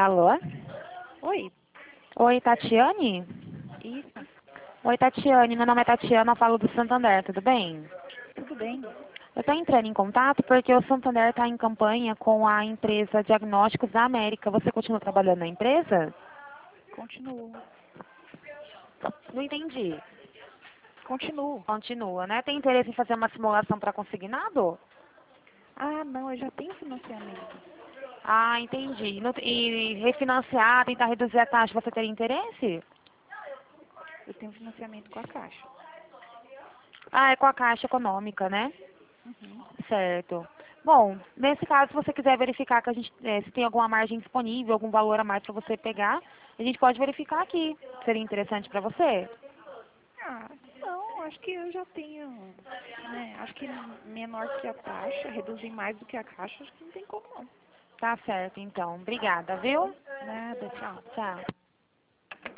Alô? Oi, Oi, Tatiane? isso, Oi, Tatiane. Meu nome é Tatiana, eu falo do Santander, tudo bem? tudo bem? Eu estou entrando em contato porque o Santander está em campanha com a empresa Diagnósticos da América. Você continua trabalhando na empresa? Continuo, Não entendi. continuo. Continua, né? Tem interesse em fazer uma simulação para consignado? Ah, não, eu já tenho financiamento. Ah, entendi. E refinanciar, tentar reduzir a taxa, você teria interesse? Eu tenho financiamento com a Caixa. Ah, é com a Caixa Econômica, né? Uhum. Certo. Bom, nesse caso, se você quiser verificar que a gente, se tem alguma margem disponível, algum valor a mais para você pegar, a gente pode verificar aqui. Seria interessante para você? Ah, não, acho que eu já tenho, né? Acho que menor que a taxa, reduzir mais do que a Caixa, acho que não tem como não. Tá certo, então. Obrigada, viu? Nada, tchau. Tchau.